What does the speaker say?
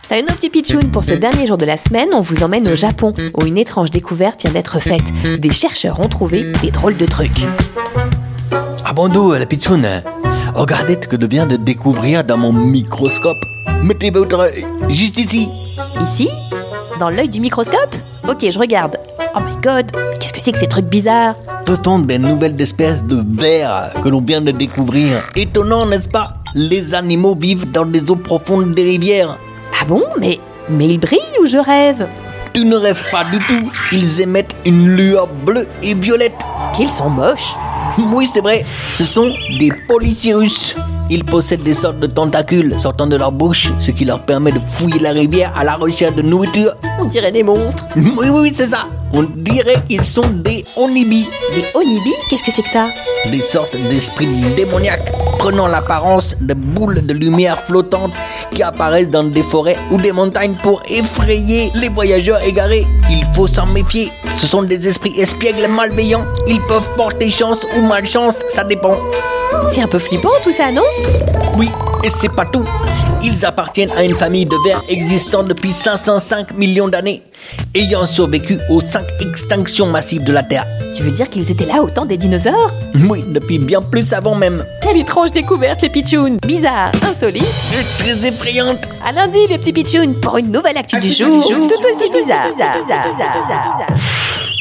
Salut nos petits pitchouns, pour ce dernier jour de la semaine, on vous emmène au Japon, où une étrange découverte vient d'être faite. Des chercheurs ont trouvé des drôles de trucs. Ah bon dos, la pitchoune, regardez ce que je viens de découvrir dans mon microscope. Mettez votre œil juste ici. Ici ? Dans l'œil du microscope ? Ok, je regarde. Oh my god, qu'est-ce que c'est que ces trucs bizarres ? Ce sont des nouvelles espèces de vers que l'on vient de découvrir. Étonnant, n'est-ce pas ? Les animaux vivent dans des eaux profondes des rivières. Ah bon ? Mais ils brillent ou je rêve ? Tu ne rêves pas du tout. Ils émettent une lueur bleue et violette. Qu'ils sont moches. Oui, c'est vrai. Ce sont des polycirrus. Ils possèdent des sortes de tentacules sortant de leur bouche, ce qui leur permet de fouiller la rivière à la recherche de nourriture. On dirait des monstres. Oui, c'est ça. On dirait qu'ils sont des onibis. Les onibis ? Qu'est-ce que c'est que ça ? Des sortes d'esprits démoniaques, prenant l'apparence de boules de lumière flottantes qui apparaissent dans des forêts ou des montagnes pour effrayer les voyageurs égarés. Il faut s'en méfier. Ce sont des esprits espiègles malveillants. Ils peuvent porter chance ou malchance, ça dépend. C'est un peu flippant tout ça, non ? Oui, et c'est pas tout. Ils appartiennent à une famille de vers existant depuis 505 millions d'années, ayant survécu aux 5 extinctions massives de la Terre. Tu veux dire qu'ils étaient là au temps des dinosaures ? Oui, depuis bien plus avant même. Quelle étrange découverte les pitchouns ! Bizarre, insolite. Très effrayante. À lundi les petits pitchouns pour une nouvelle actu du jour, tout aussi bizarre.